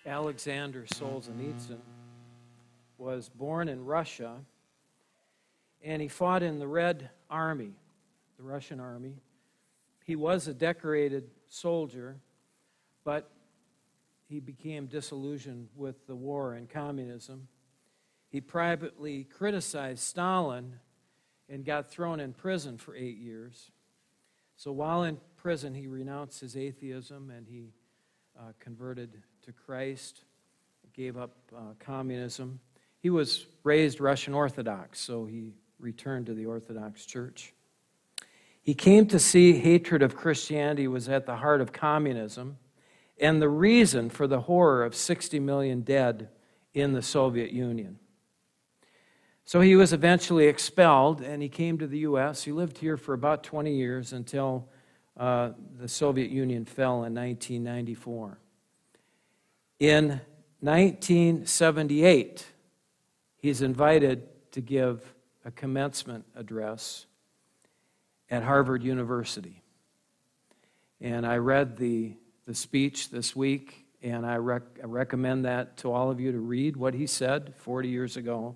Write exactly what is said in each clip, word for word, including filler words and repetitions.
Alexander Solzhenitsyn was born in Russia, and he fought in the Red Army, the Russian Army. He was a decorated soldier, but he became disillusioned with the war and communism. He privately criticized Stalin and got thrown in prison for eight years. So while in prison, he renounced his atheism and he uh, converted to Christ, gave up uh, communism. He was raised Russian Orthodox, so he returned to the Orthodox Church. He came to see hatred of Christianity was at the heart of communism and the reason for the horror of sixty million dead in the Soviet Union. So he was eventually expelled, and he came to the U S He lived here for about twenty years until uh, the Soviet Union fell in nineteen ninety-four. In nineteen seventy-eight, he's invited to give a commencement address at Harvard University. And I read the, the speech this week, and I, rec I recommend that to all of you to read what he said forty years ago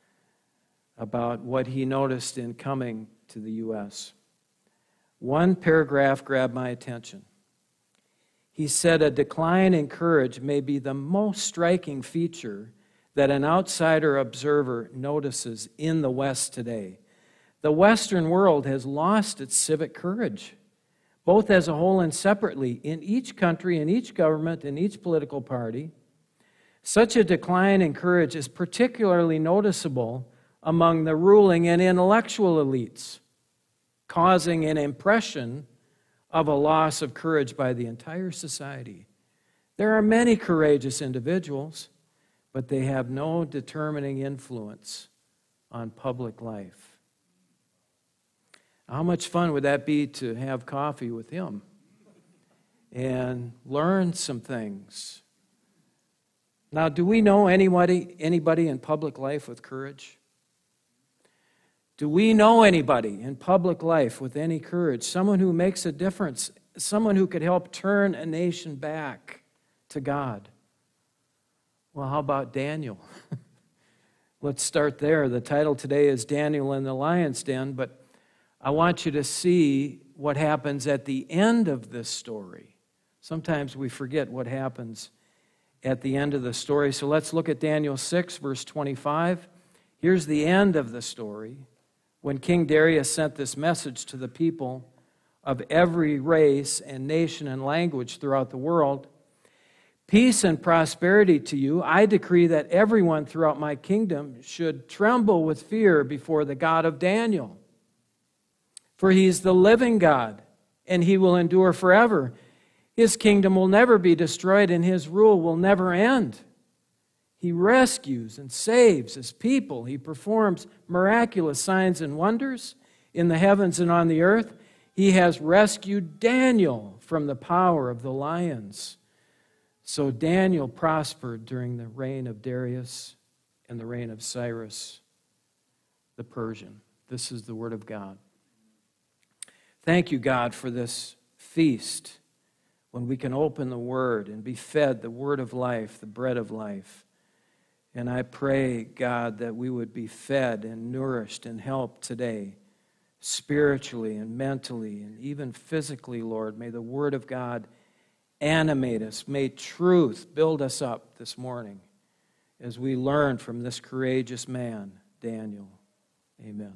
about what he noticed in coming to the U S One paragraph grabbed my attention. He said, "A decline in courage may be the most striking feature that an outsider observer notices in the West today. The Western world has lost its civic courage, both as a whole and separately, in each country, in each government, in each political party. Such a decline in courage is particularly noticeable among the ruling and intellectual elites, causing an impression of a loss of courage by the entire society. There are many courageous individuals, but they have no determining influence on public life." How much fun would that be to have coffee with him and learn some things? Now, do we know anybody, anybody in public life with courage? Do we know anybody in public life with any courage? Someone who makes a difference, someone who could help turn a nation back to God? Well, how about Daniel? Let's start there. The title today is Daniel in the Lion's Den, but I want you to see what happens at the end of this story. Sometimes we forget what happens at the end of the story. So let's look at Daniel six, verse twenty-five. Here's the end of the story. When King Darius sent this message to the people of every race and nation and language throughout the world, "Peace and prosperity to you. I decree that everyone throughout my kingdom should tremble with fear before the God of Daniel. For he is the living God, and he will endure forever. His kingdom will never be destroyed, and his rule will never end. He rescues and saves his people. He performs miraculous signs and wonders in the heavens and on the earth. He has rescued Daniel from the power of the lions." So Daniel prospered during the reign of Darius and the reign of Cyrus the Persian. This is the word of God. Thank you, God, for this feast when we can open the Word and be fed the Word of life, the bread of life. And I pray, God, that we would be fed and nourished and helped today, spiritually and mentally and even physically, Lord. May the Word of God animate us. May truth build us up this morning as we learn from this courageous man, Daniel. Amen.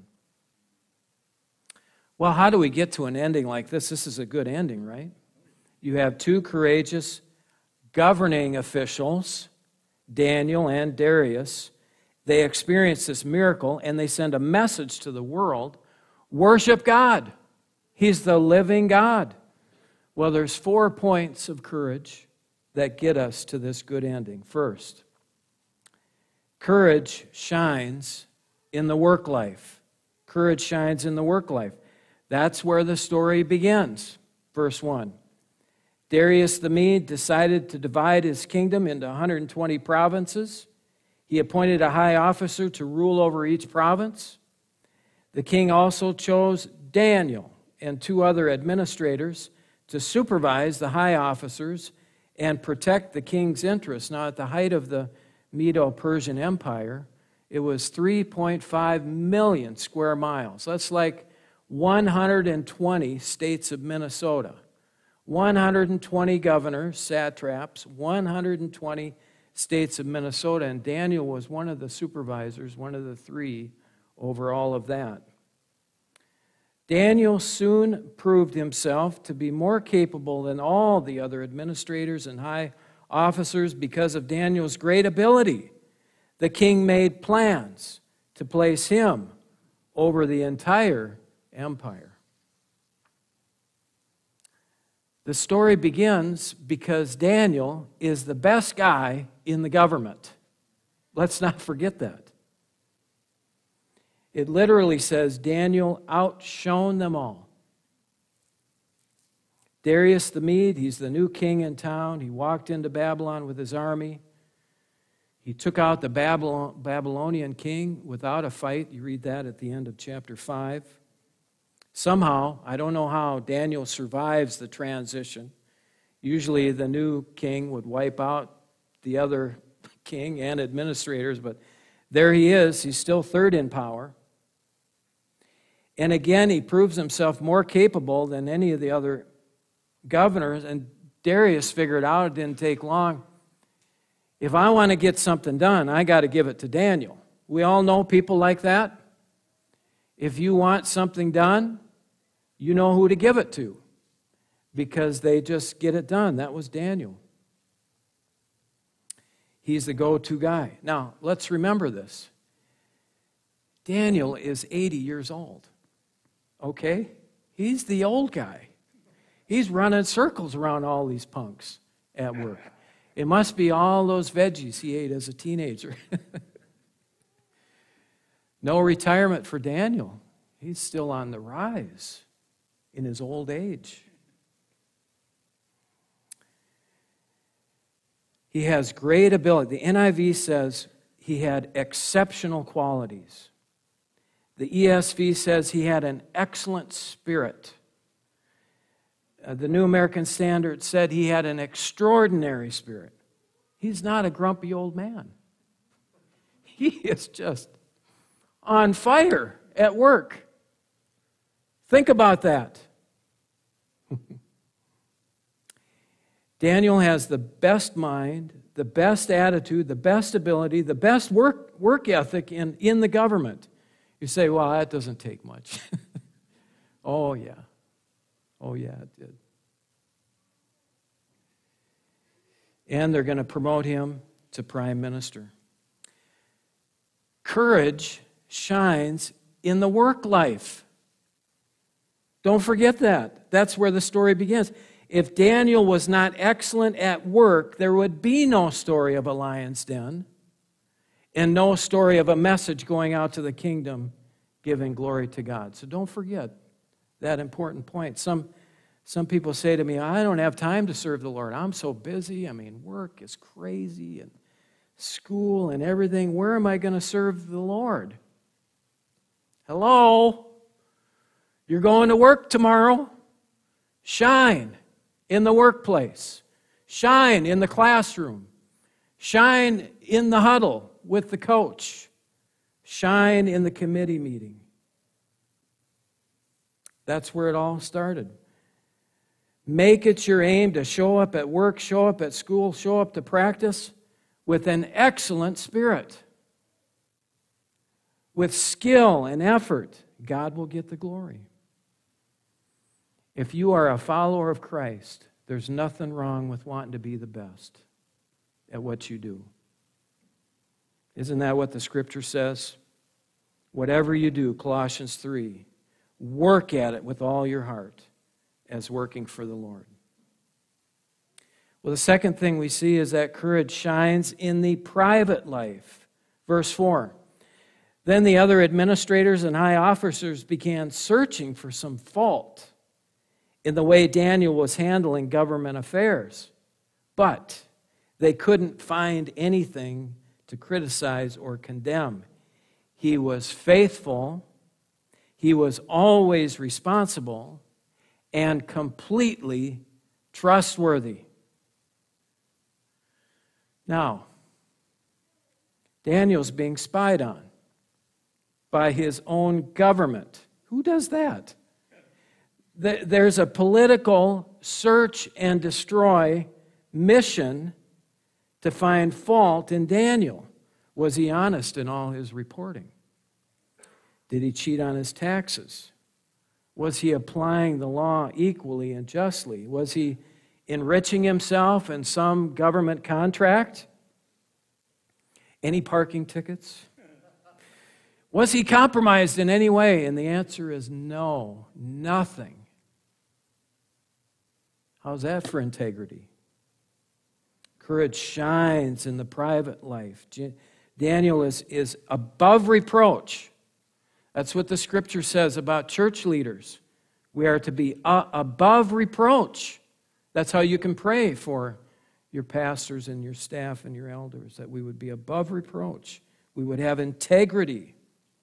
Well, how do we get to an ending like this? This is a good ending, right? You have two courageous governing officials, Daniel and Darius. They experience this miracle, and they send a message to the world: worship God. He's the living God. Well, there's four points of courage that get us to this good ending. First, courage shines in the work life. Courage shines in the work life. That's where the story begins. Verse one. Darius the Mede decided to divide his kingdom into one hundred twenty provinces. He appointed a high officer to rule over each province. The king also chose Daniel and two other administrators to supervise the high officers and protect the king's interests. Now, at the height of the Medo-Persian Empire, it was three point five million square miles. That's like one hundred twenty states of Minnesota. one hundred twenty governors, satraps, one hundred twenty states of Minnesota, and Daniel was one of the supervisors, one of the three over all of that. Daniel soon proved himself to be more capable than all the other administrators and high officers because of Daniel's great ability. The king made plans to place him over the entire empire. The story begins because Daniel is the best guy in the government. Let's not forget that. It literally says Daniel outshone them all. Darius the Mede, he's the new king in town. He walked into Babylon with his army. He took out the Babylon, Babylonian king without a fight. You read that at the end of chapter five. Somehow, I don't know how, Daniel survives the transition. Usually the new king would wipe out the other king and administrators, but there he is. He's still third in power. And again, he proves himself more capable than any of the other governors, and Darius figured out it didn't take long. If I want to get something done, I got to give it to Daniel. We all know people like that. If you want something done, you know who to give it to because they just get it done. That was Daniel. He's the go-to guy. Now, let's remember this. Daniel is eighty years old. Okay? He's the old guy. He's running circles around all these punks at work. It must be all those veggies he ate as a teenager. No retirement for Daniel. He's still on the rise in his old age. He has great ability. The N I V says he had exceptional qualities. The E S V says he had an excellent spirit. Uh, the New American Standard said he had an extraordinary spirit. He's not a grumpy old man. He is just on fire at work. Think about that. Daniel has the best mind, the best attitude, the best ability, the best work, work ethic in, in the government. You say, well, that doesn't take much. Oh, yeah. Oh, yeah, it did. And they're going to promote him to prime minister. Courage shines in the work life. Don't forget that. That's where the story begins. If Daniel was not excellent at work, there would be no story of a lion's den and no story of a message going out to the kingdom giving glory to God. So don't forget that important point. Some, some people say to me, I don't have time to serve the Lord. I'm so busy. I mean, work is crazy and school and everything. Where am I going to serve the Lord? Hello? You're going to work tomorrow. Shine in the workplace. Shine in the classroom. Shine in the huddle with the coach. Shine in the committee meeting. That's where it all started. Make it your aim to show up at work, show up at school, show up to practice with an excellent spirit. With skill and effort, God will get the glory. If you are a follower of Christ, there's nothing wrong with wanting to be the best at what you do. Isn't that what the Scripture says? Whatever you do, Colossians three, work at it with all your heart as working for the Lord. Well, the second thing we see is that courage shines in the private life. Verse four. Then the other administrators and high officers began searching for some fault in the way Daniel was handling government affairs. But they couldn't find anything to criticize or condemn. He was faithful, he was always responsible, and completely trustworthy. Now, Daniel's being spied on by his own government. Who does that? There's a political search and destroy mission to find fault in Daniel. Was he honest in all his reporting? Did he cheat on his taxes? Was he applying the law equally and justly? Was he enriching himself in some government contract? Any parking tickets? Was he compromised in any way? And the answer is no, nothing. How's that for integrity? Courage shines in the private life. Daniel is, is above reproach. That's what the Scripture says about church leaders. We are to be uh, above reproach. That's how you can pray for your pastors and your staff and your elders, that we would be above reproach. We would have integrity.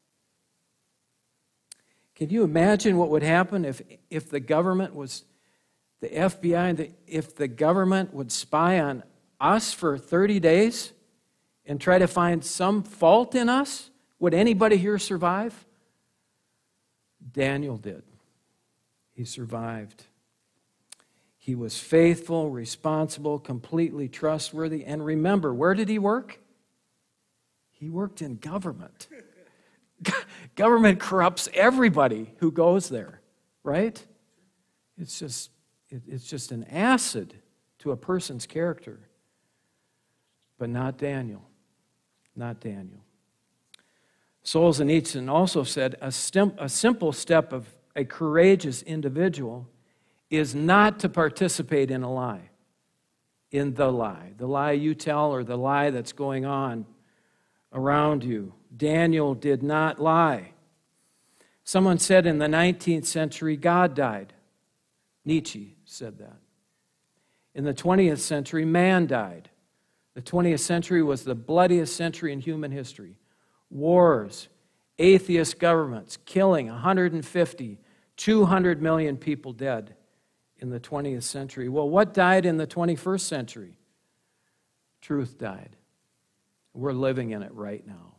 Can you imagine what would happen if, if the government was, the F B I, the, if the government would spy on us for thirty days and try to find some fault in us? Would anybody here survive? Daniel did. He survived. He was faithful, responsible, completely trustworthy. And remember, where did he work? He worked in government. Government corrupts everybody who goes there, right? It's just, it's just an acid to a person's character. But not Daniel. Not Daniel. Solzhenitsyn also said, a, stim- a simple step of a courageous individual is not to participate in a lie, in the lie, the lie you tell or the lie that's going on around you. Daniel did not lie. Someone said in the nineteenth century, God died. Nietzsche said that. In the twentieth century, man died. The twentieth century was the bloodiest century in human history. Wars, atheist governments, killing one hundred fifty, two hundred million people dead in the twentieth century. Well, what died in the twenty-first century? Truth died. We're living in it right now.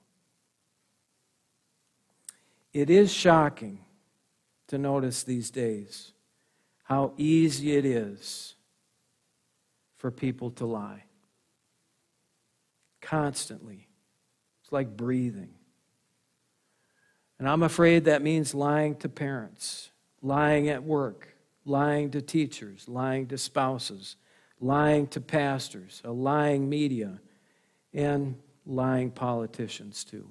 It is shocking to notice these days how easy it is for people to lie. Constantly. It's like breathing. And I'm afraid that means lying to parents, lying at work, lying to teachers, lying to spouses, lying to pastors, a lying media, and lying politicians too.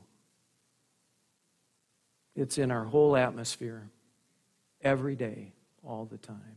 It's in our whole atmosphere, every day, all the time.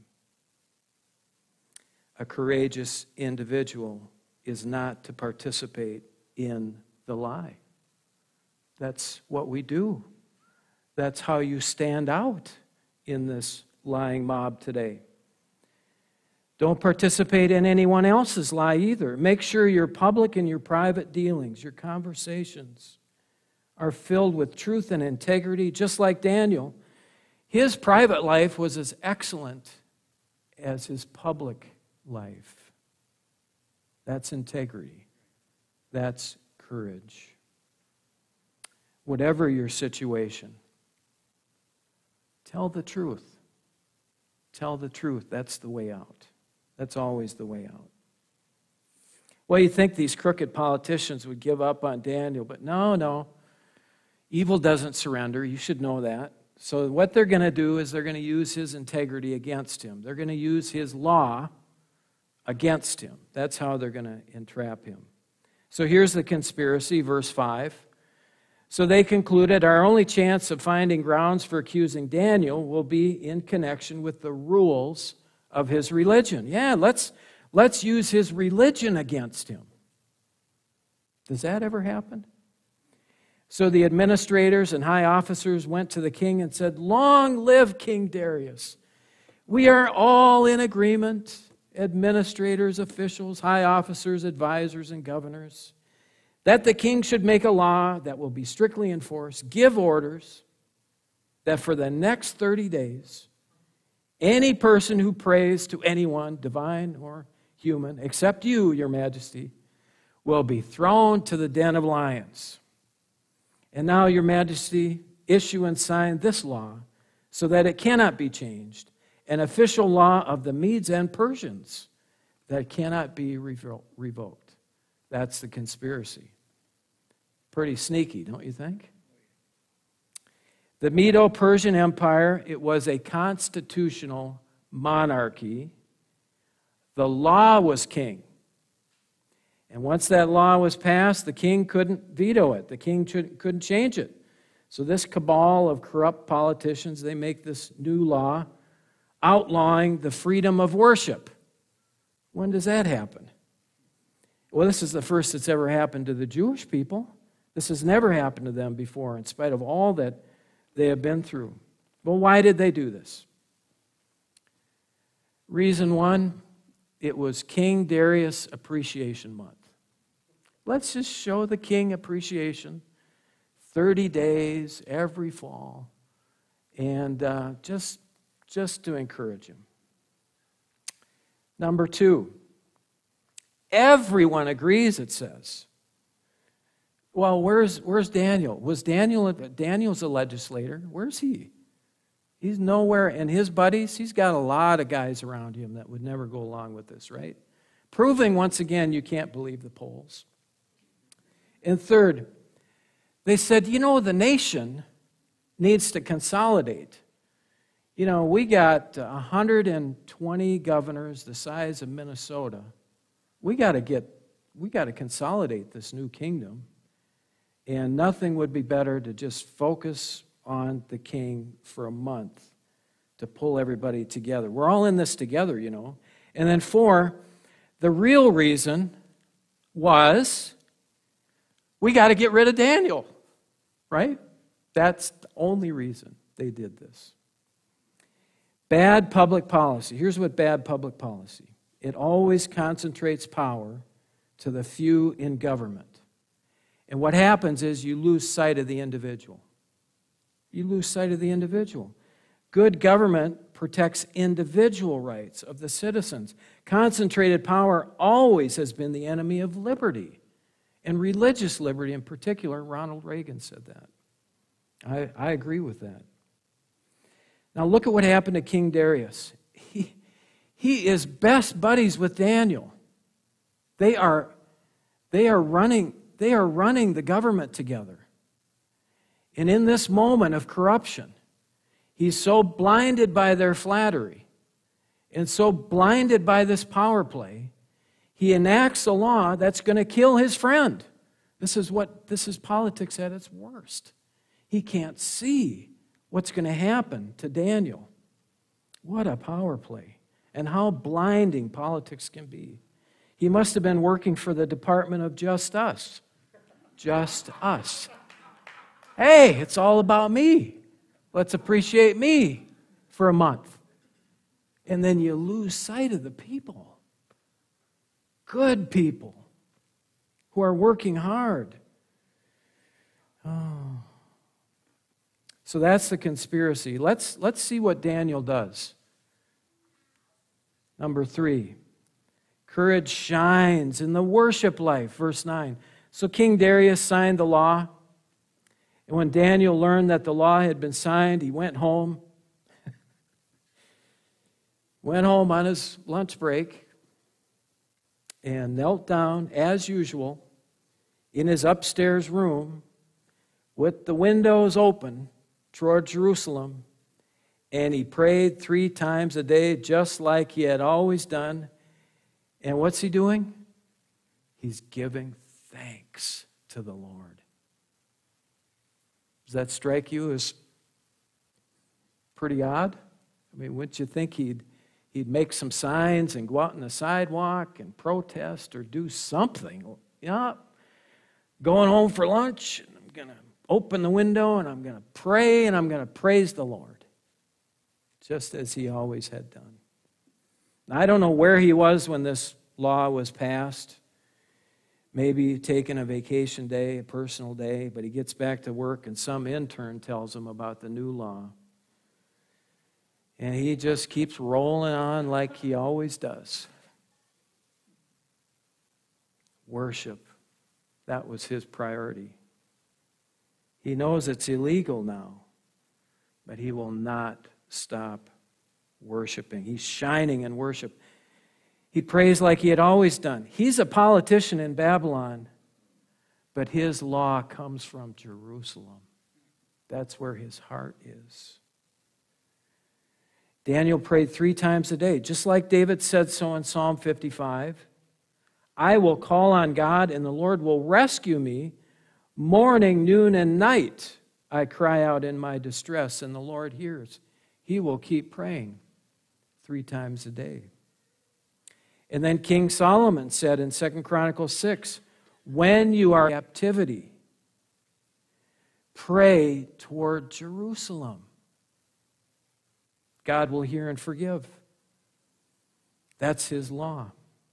A courageous individual is not to participate in the lie. That's what we do. That's how you stand out in this lying mob today. Don't participate in anyone else's lie either. Make sure your public and your private dealings, your conversations, are filled with truth and integrity, just like Daniel. His private life was as excellent as his public life. That's integrity. That's courage. Whatever your situation, tell the truth. Tell the truth. That's the way out. That's always the way out. Well, you think these crooked politicians would give up on Daniel, but no, no. Evil doesn't surrender. You should know that. So what they're going to do is they're going to use his integrity against him. They're going to use his law against him. That's how they're going to entrap him. So here's the conspiracy, verse five. So they concluded, our only chance of finding grounds for accusing Daniel will be in connection with the rules of his religion. Yeah, let's, let's use his religion against him. Does that ever happen? So the administrators and high officers went to the king and said, long live King Darius. We are all in agreement, administrators, officials, high officers, advisors, and governors, that the king should make a law that will be strictly enforced, give orders that for the next thirty days, any person who prays to anyone, divine or human, except you, your majesty, will be thrown to the den of lions. And now, your majesty, issue and sign this law so that it cannot be changed, an official law of the Medes and Persians that cannot be revoked. That's the conspiracy. Pretty sneaky, don't you think? The Medo-Persian Empire, it was a constitutional monarchy. The law was king. And once that law was passed, the king couldn't veto it. The king couldn't change it. So this cabal of corrupt politicians, they make this new law outlawing the freedom of worship. When does that happen? Well, this is the first that's ever happened to the Jewish people. This has never happened to them before, in spite of all that they have been through. Well, why did they do this? Reason one, it was King Darius Appreciation Month. Let's just show the king appreciation. thirty days every fall. And uh, just, just to encourage him. Number two, everyone agrees, it says. Well, where's, where's Daniel? Was Daniel, Daniel's a legislator. Where's he? He's nowhere. And his buddies, he's got a lot of guys around him that would never go along with this, right? Proving, once again, you can't believe the polls. And third, they said, you know, the nation needs to consolidate. You know, we got one hundred twenty governors the size of Minnesota. We got to get, we got to consolidate this new kingdom. And nothing would be better to just focus on the king for a month to pull everybody together. We're all in this together, you know. And then four, the real reason was we got to get rid of Daniel, right? That's the only reason they did this. Bad public policy. Here's what bad public policy. It always concentrates power to the few in government. And what happens is you lose sight of the individual. You lose sight of the individual. Good government protects individual rights of the citizens. Concentrated power always has been the enemy of liberty, and religious liberty in particular. Ronald Reagan said that. I, I agree with that. Now look at what happened to King Darius. He, he is best buddies with Daniel. They are, they are running, they are running the government together. And in this moment of corruption, he's so blinded by their flattery and so blinded by this power play, he enacts a law that's going to kill his friend. This is what this is politics at its worst. He can't see what's going to happen to Daniel. What a power play. And how blinding politics can be. He must have been working for the Department of Just Us. Just us. Hey, it's all about me. Let's appreciate me for a month. And then you lose sight of the people. Good people who are working hard. Oh. So that's the conspiracy. Let's, let's see what Daniel does. Number three, courage shines in the worship life. Verse nine. So King Darius signed the law. And when Daniel learned that the law had been signed, he went home. went home on his lunch break and knelt down, as usual, in his upstairs room with the windows open toward Jerusalem, and he prayed three times a day just like he had always done. And what's he doing? He's giving thanks to the Lord. Does that strike you as pretty odd? I mean, wouldn't you think he'd, he'd make some signs and go out on the sidewalk and protest or do something? Yeah, going home for lunch, and I'm going to open the window and I'm going to pray and I'm going to praise the Lord, just as he always had done. Now, I don't know where he was when this law was passed. Maybe taking a vacation day, a personal day, but he gets back to work and some intern tells him about the new law. And he just keeps rolling on like he always does. Worship, That was his priority. He knows it's illegal now, but he will not stop worshiping. He's shining in worship. He prays like he had always done. He's a politician in Babylon, but his law comes from Jerusalem. That's where his heart is. Daniel prayed three times a day, just like David said so in Psalm fifty-five. I will call on God, and the Lord will rescue me. Morning, noon, and night, I cry out in my distress, and the Lord hears. He will keep praying three times a day. And then King Solomon said in Second Chronicles six, when you are in captivity, pray toward Jerusalem. God will hear and forgive. That's his law.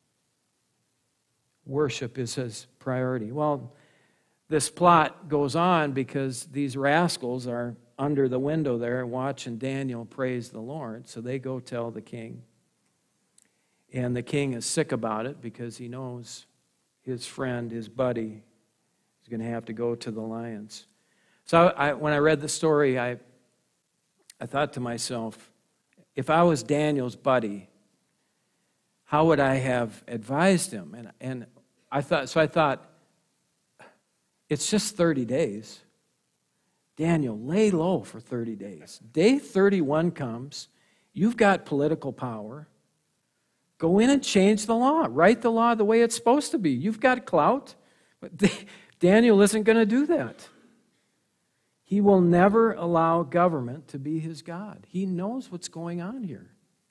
Worship is his priority. Well, this plot goes on because these rascals are under the window there watching Daniel praise the Lord. So they go tell the king. And the king is sick about it because he knows his friend, his buddy, is going to have to go to the lions. So I, when I read the story, I, I thought to myself, if I was Daniel's buddy, how would I have advised him? And, and I thought, so I thought, it's just thirty days. Daniel, lay low for thirty days. Day thirty-one comes. You've got political power. Go in and change the law. Write the law the way it's supposed to be. You've got clout. But Daniel isn't going to do that. He will never allow government to be his God. He knows what's going on here.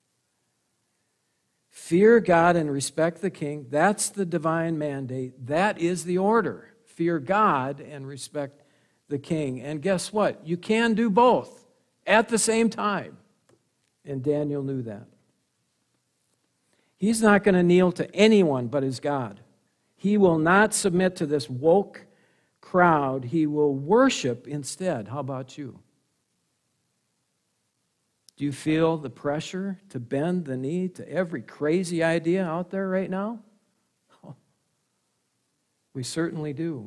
Fear God and respect the king. That's the divine mandate. That is the order. Fear God and respect the king. And guess what? You can do both at the same time. And Daniel knew that. He's not going to kneel to anyone but his God. He will not submit to this woke crowd. He will worship instead. How about you? Do you feel the pressure to bend the knee to every crazy idea out there right now? We certainly do.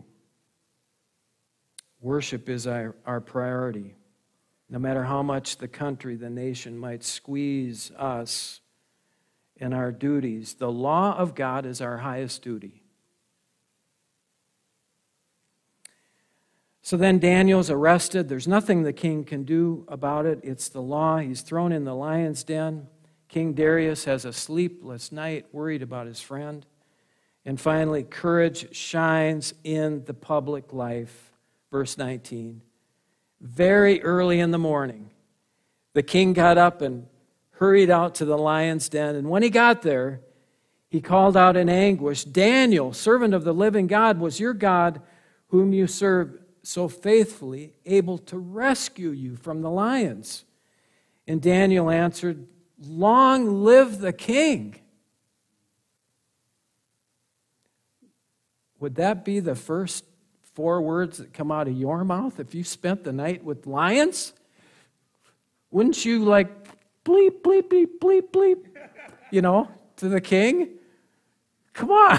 Worship is our, our priority. No matter how much the country, the nation might squeeze us in our duties, the law of God is our highest duty. So then Daniel's arrested. There's nothing the king can do about it. It's the law. He's thrown in the lion's den. King Darius has a sleepless night, worried about his friend. And finally, courage shines in the public life. Verse nineteen. Very early in the morning, the king got up and hurried out to the lion's den. And when he got there, he called out in anguish, Daniel, servant of the living God, was your God whom you serve so faithfully able to rescue you from the lions? And Daniel answered, long live the king. Would that be the first four words that come out of your mouth if you spent the night with lions? Wouldn't you like bleep, bleep, bleep, bleep, bleep, you know, to the king? Come on.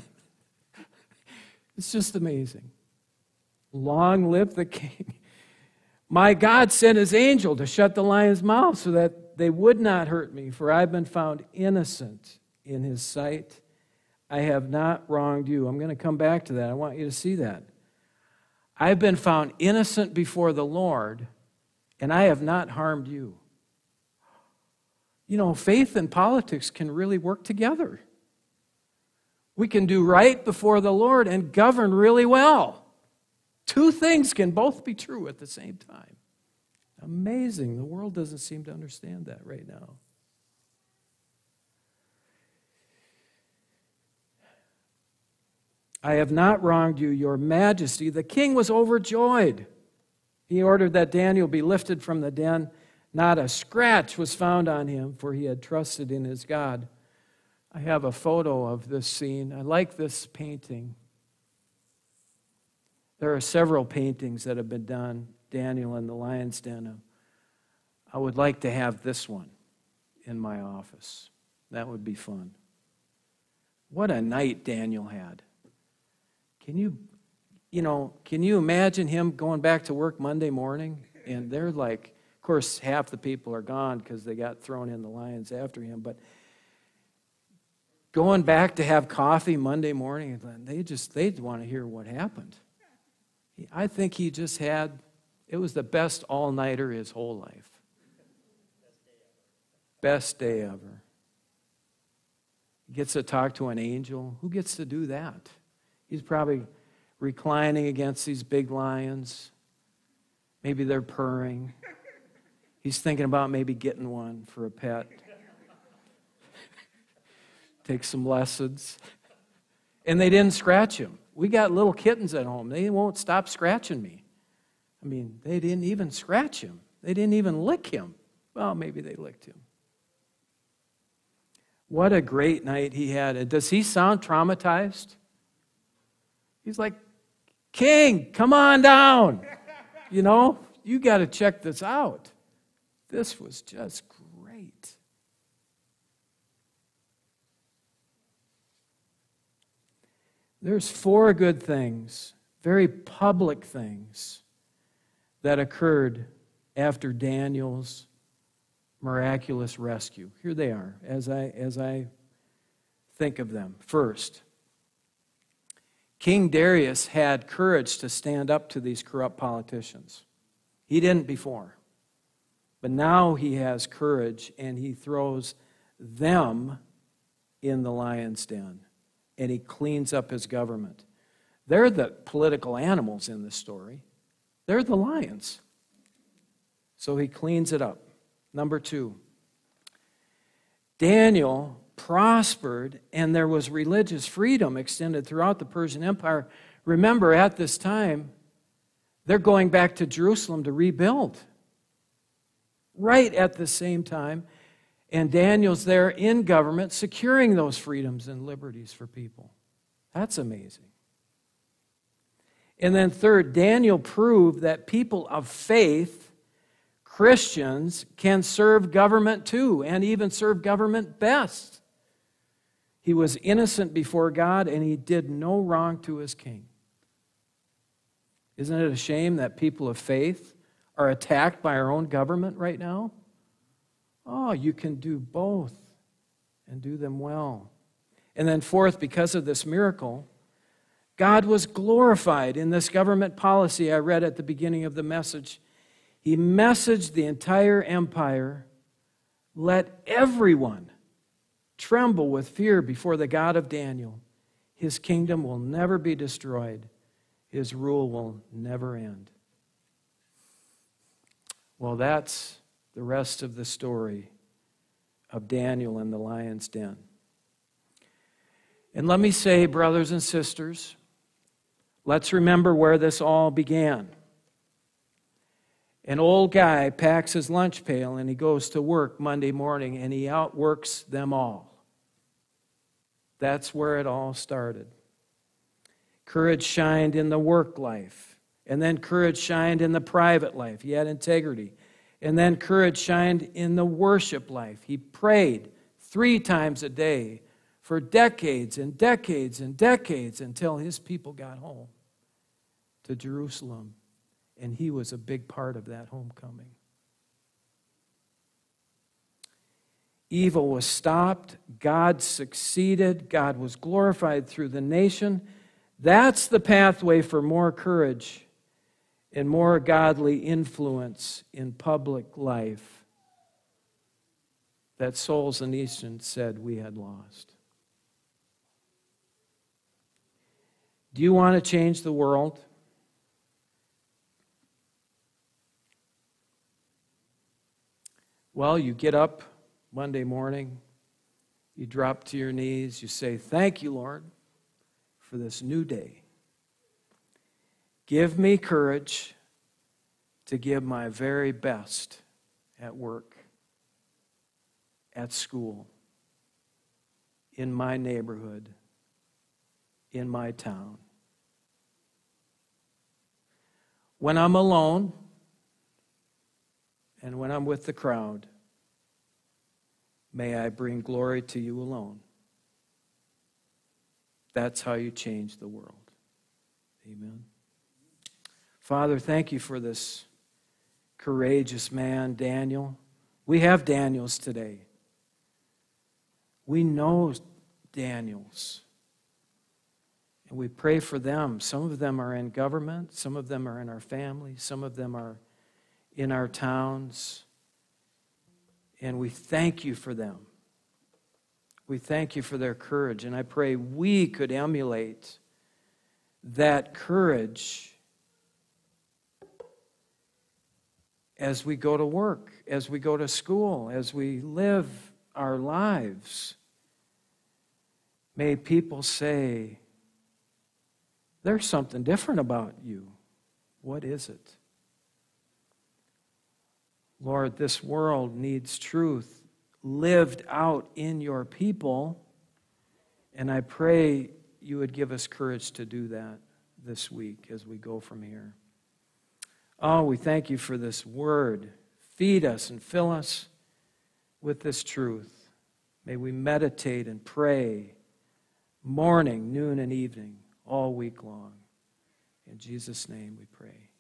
It's just amazing. Long live the king. My God sent his angel to shut the lion's mouth so that they would not hurt me, for I've been found innocent in his sight. I have not wronged you. I'm going to come back to that. I want you to see that. I've been found innocent before the Lord, and I have not harmed you. You know, faith and politics can really work together. We can do right before the Lord and govern really well. Two things can both be true at the same time. Amazing. The world doesn't seem to understand that right now. I have not wronged you, your majesty. The king was overjoyed. He ordered that Daniel be lifted from the den. Not a scratch was found on him, for he had trusted in his God. I have a photo of this scene. I like this painting. There are several paintings that have been done, Daniel in the lion's den. I would like to have this one in my office. That would be fun. What a night Daniel had. Can you, you know, can you imagine him going back to work Monday morning? And they're like, of course, half the people are gone because they got thrown in the lions after him. But going back to have coffee Monday morning, they just, they'd want to hear what happened. I think he just had, it was the best all-nighter his whole life. Best day ever. He gets to talk to an angel. Who gets to do that? He's probably reclining against these big lions. Maybe they're purring. He's thinking about maybe getting one for a pet. Take some lessons. And they didn't scratch him. We got little kittens at home. They won't stop scratching me. I mean, they didn't even scratch him. They didn't even lick him. Well, maybe they licked him. What a great night he had. Does he sound traumatized? He's like, King, come on down. You know, you got to check this out. This was just great. There's four good things, very public things, that occurred after Daniel's miraculous rescue. Here they are, as I, as I think of them. First, King Darius had courage to stand up to these corrupt politicians. He didn't before. But now he has courage, and he throws them in the lion's den, and he cleans up his government. They're the political animals in this story. They're the lions. So he cleans it up. Number two, Daniel prospered, and there was religious freedom extended throughout the Persian Empire. Remember, at this time, they're going back to Jerusalem to rebuild. Right at the same time, and Daniel's there in government securing those freedoms and liberties for people. That's amazing. And then third, Daniel proved that people of faith, Christians, can serve government too, and even serve government best. He was innocent before God, and he did no wrong to his king. Isn't it a shame that people of faith are attacked by our own government right now? Oh, you can do both and do them well. And then fourth, because of this miracle, God was glorified in this government policy I read at the beginning of the message. He messaged the entire empire, let everyone tremble with fear before the God of Daniel. His kingdom will never be destroyed. His rule will never end. Well, that's the rest of the story of Daniel in the lion's den. And let me say, brothers and sisters, let's remember where this all began. An old guy packs his lunch pail and he goes to work Monday morning and he outworks them all. That's where it all started. Courage shined in the work life. And then courage shined in the private life. He had integrity. And then courage shined in the worship life. He prayed three times a day for decades and decades and decades until his people got home to Jerusalem. And he was a big part of that homecoming. Evil was stopped. God succeeded. God was glorified through the nation. That's the pathway for more courage and more godly influence in public life that Solzhenitsyn said we had lost. Do you want to change the world? Well, you get up Monday morning, you drop to your knees, you say, "Thank you, Lord, for this new day. Give me courage to give my very best at work, at school, in my neighborhood, in my town. When I'm alone and when I'm with the crowd, may I bring glory to you alone." That's how you change the world. Amen. Father, thank you for this courageous man, Daniel. We have Daniels today. We know Daniels. And we pray for them. Some of them are in government. Some of them are in our families. Some of them are in our towns. And we thank you for them. We thank you for their courage. And I pray we could emulate that courage as we go to work, as we go to school, as we live our lives. May people say, there's something different about you. What is it? Lord, this world needs truth lived out in your people, and I pray you would give us courage to do that this week as we go from here. Oh, we thank you for this word. Feed us and fill us with this truth. May we meditate and pray morning, noon, and evening all week long. In Jesus' name we pray.